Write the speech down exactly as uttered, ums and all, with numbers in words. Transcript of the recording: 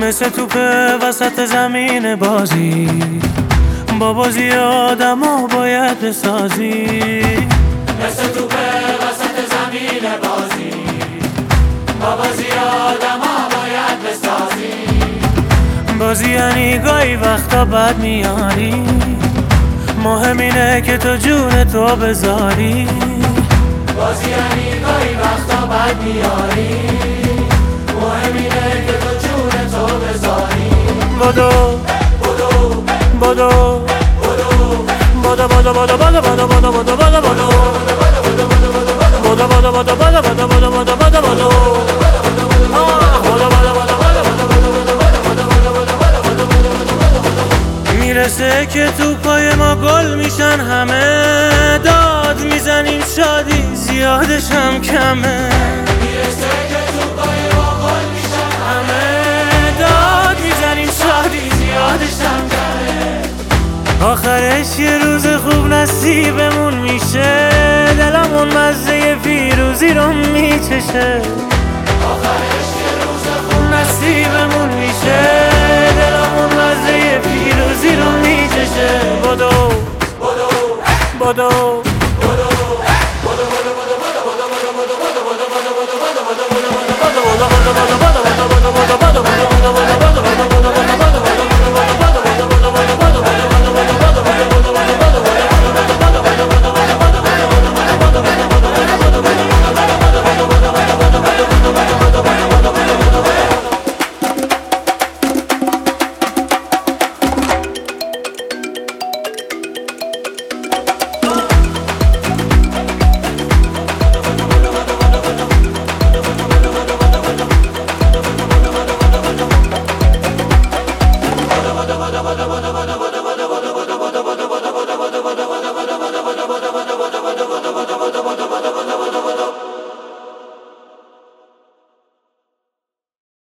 مثل توپه وسط زمین بازی، با بازی آدم ها باید بسازی. مثل توپه وسط زمین بازی، با بازی آدم ها باید بسازی. بازی یعنی گاهی وقتا بد میاری، مهم اینه که تو جون تو بذاری. بازی یعنی گاهی وقتا بد میاری، مهم اینه که تو جون تو بذاری. بدو بدو بدو بدو بدو بدو بدو بدو بدو بدو بدو بدو بدو بدو بدو بدو بدو. میرسه که تو پای ما گل میشن همه، داد میزنیم شادی زیادش هم کمه. میرسه که تو پای ما گل میشن همه، داد میزنیم شادی زیادش هم کمه. آخرش یه روز خوب نصیبمون میشه، دلمون مزه پیروزی رو میچشه. آخرش یه روز خوب نصیبمون میشه، دلمون مزه پیروزی رو میچشه. بدو بدو بدو بدو بدو بدو بدو بدو بدو بدو بدو بدو بدو.